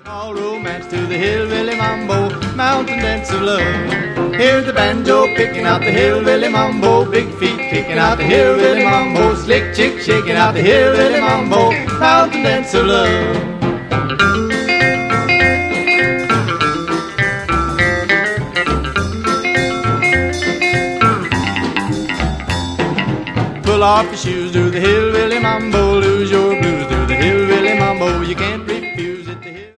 All romance to the hillbilly mambo, mountain dance of love. Here's the banjo picking out the hillbilly mambo, big feet kicking out the hillbilly mambo, slick chick shaking out the hillbilly mambo, mountain dance of love. Pull off your shoes, do the hillbilly mambo, lose your blues, do the hillbilly mambo. You can't